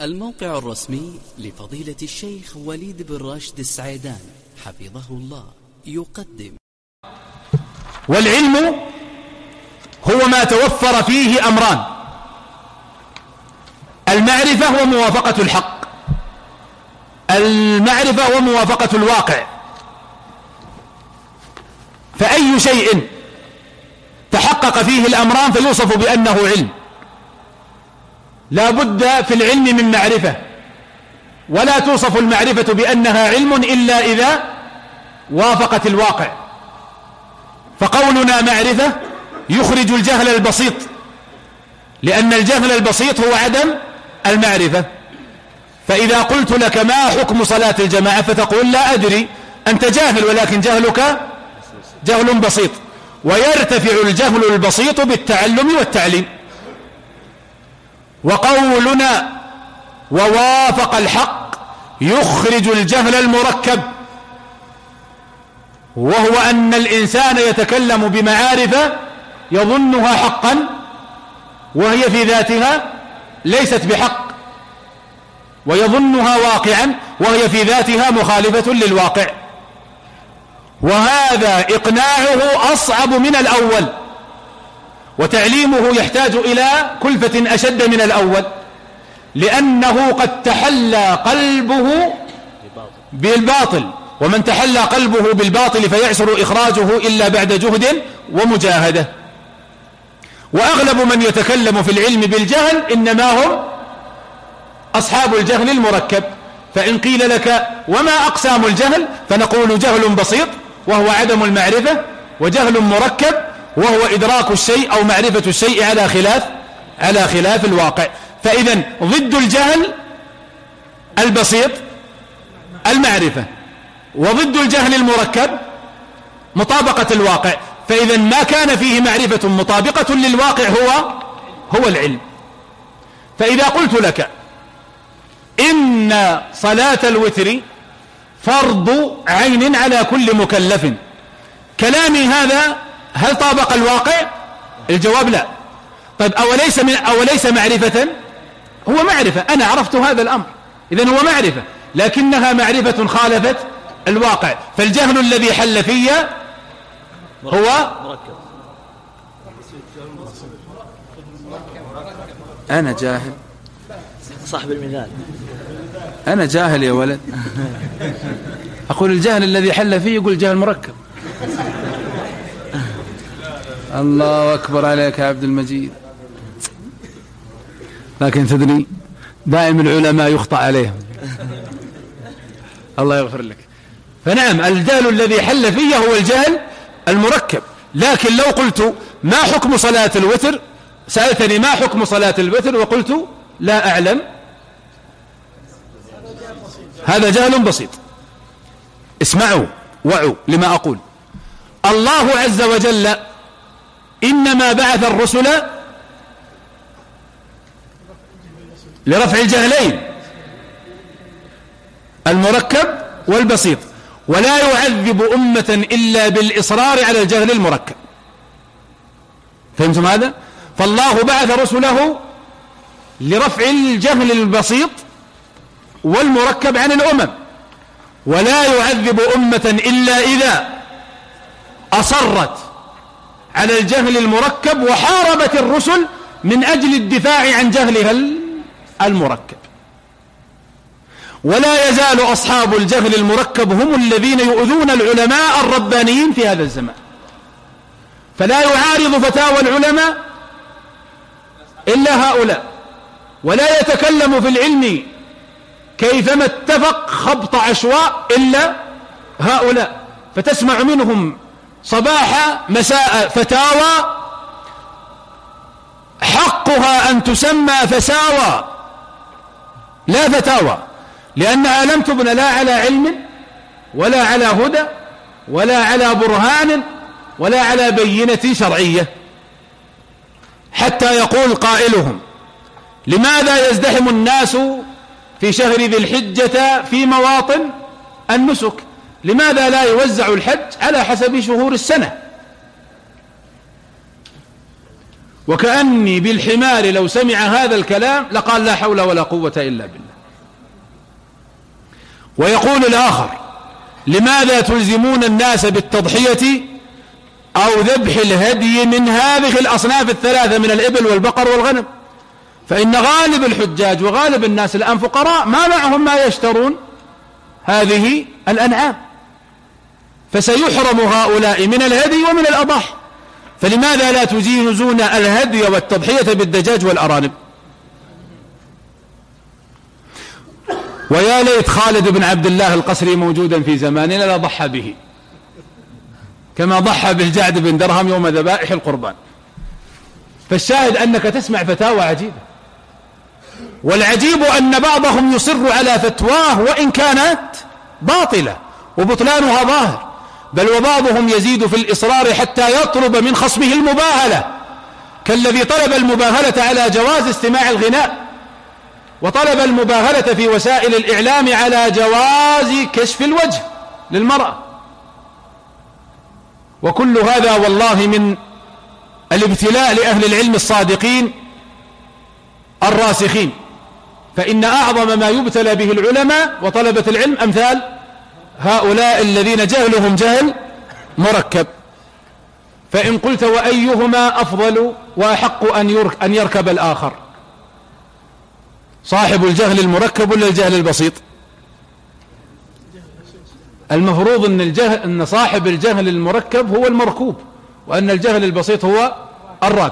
الموقع الرسمي لفضيلة الشيخ وليد بن راشد السعيدان حفظه الله يقدم: والعلم هو ما توفر فيه أمران: المعرفة وموافقة الحق. المعرفة وموافقة الواقع. فأي شيء تحقق فيه الأمران فيوصف بأنه علم. لا بد في العلم من معرفة، ولا توصف المعرفة بأنها علم إلا إذا وافقت الواقع. فقولنا معرفة يخرج الجهل البسيط، لأن الجهل البسيط هو عدم المعرفة. فإذا قلت لك ما حكم صلاة الجماعة فتقول لا أدري، أنت جاهل، ولكن جهلك جهل بسيط. ويرتفع الجهل البسيط بالتعلم والتعليم. وقولنا ووافق الحق يخرج الجهل المركب، وهو أن الإنسان يتكلم بمعارف يظنها حقا وهي في ذاتها ليست بحق، ويظنها واقعا وهي في ذاتها مخالفة للواقع. وهذا إقناعه أصعب من الأول، وتعليمه يحتاج إلى كلفة أشد من الأول، لأنه قد تحلى قلبه بالباطل، ومن تحلى قلبه بالباطل فيعسر إخراجه إلا بعد جهد ومجاهدة. وأغلب من يتكلم في العلم بالجهل إنما هم أصحاب الجهل المركب. فإن قيل لك وما أقسام الجهل فنقول: جهل بسيط وهو عدم المعرفة، وجهل مركب وهو إدراك الشيء أو معرفة الشيء على خلاف الواقع. فإذا ضد الجهل البسيط المعرفة، وضد الجهل المركب مطابقة الواقع. فإذا ما كان فيه معرفة مطابقة للواقع هو العلم. فإذا قلت لك إن صلاة الوتر فرض عين على كل مكلف، كلامي هذا هل طابق الواقع؟ الجواب لا. طيب أوليس معرفة؟ هو معرفة، أنا عرفت هذا الأمر، إذن هو معرفة، لكنها معرفة خالفت الواقع. فالجهل الذي حل في هو أنا جاهل، صاحب المثال، أنا جاهل يا ولد. أقول الجهل الذي حل فيه، يقول جهل مركب. الله أكبر عليك يا عبد المجيد. لكن تدري دائما العلماء يخطأ عليهم. الله يغفر لك. فنعم الجهل الذي حل فيه هو الجهل المركب. لكن لو قلت ما حكم صلاة الوتر، سألتني ما حكم صلاة الوتر وقلت لا أعلم، هذا جهل بسيط. اسمعوا وعوا لما أقول. الله عز وجل إنما بعث الرسل لرفع الجهلين المركب والبسيط، ولا يعذب أمة إلا بالإصرار على الجهل المركب. فهمتم هذا؟ فالله بعث رسله لرفع الجهل البسيط والمركب عن الأمم، ولا يعذب أمة إلا إذا أصرت على الجهل المركب وحاربت الرسل من أجل الدفاع عن جهلها المركب. ولا يزال أصحاب الجهل المركب هم الذين يؤذون العلماء الربانيين في هذا الزمان. فلا يعارض فتاوى العلماء إلا هؤلاء، ولا يتكلم في العلم كيفما اتفق خبط عشواء إلا هؤلاء. فتسمع منهم صباح مساء فتاوى حقها أن تسمى فساوى لا فتاوى، لأنها لم تبنى لا على علم ولا على هدى ولا على برهان ولا على بينة شرعية. حتى يقول قائلهم: لماذا يزدحم الناس في شهر ذي الحجة في مواطن النسك؟ لماذا لا يوزع الحج على حسب شهور السنة؟ وكأني بالحمار لو سمع هذا الكلام لقال لا حول ولا قوة إلا بالله. ويقول الآخر: لماذا تلزمون الناس بالتضحية أو ذبح الهدي من هذه الأصناف الثلاثة من الإبل والبقر والغنم؟ فإن غالب الحجاج وغالب الناس الآن فقراء ما معهم ما يشترون هذه الأنعام، فسيحرم هؤلاء من الهدي ومن الأضاحي. فلماذا لا تجيزون الهدي والتضحية بالدجاج والأرانب؟ ويا ليت خالد بن عبد الله القسري موجودا في زماننا لضحى به كما ضحى بالجعد بن درهم يوم ذبائح القربان. فالشاهد أنك تسمع فتاوى عجيبة، والعجيب أن بعضهم يصر على فتواه وإن كانت باطلة وبطلانها ظاهر، بل وبعضهم يزيد في الإصرار حتى يطلب من خصمه المباهلة، كالذي طلب المباهلة على جواز استماع الغناء، وطلب المباهلة في وسائل الإعلام على جواز كشف الوجه للمرأة. وكل هذا والله من الابتلاء لأهل العلم الصادقين الراسخين، فإن أعظم ما يبتلى به العلماء وطلبة العلم أمثال هؤلاء الذين جهلهم جهل مركب. فإن قلت وأيهما أفضل وأحق أن يركب الآخر، صاحب الجهل المركب ولا الجهل البسيط؟ المفروض أن صاحب الجهل المركب هو المركوب، وأن الجهل البسيط هو الراكب.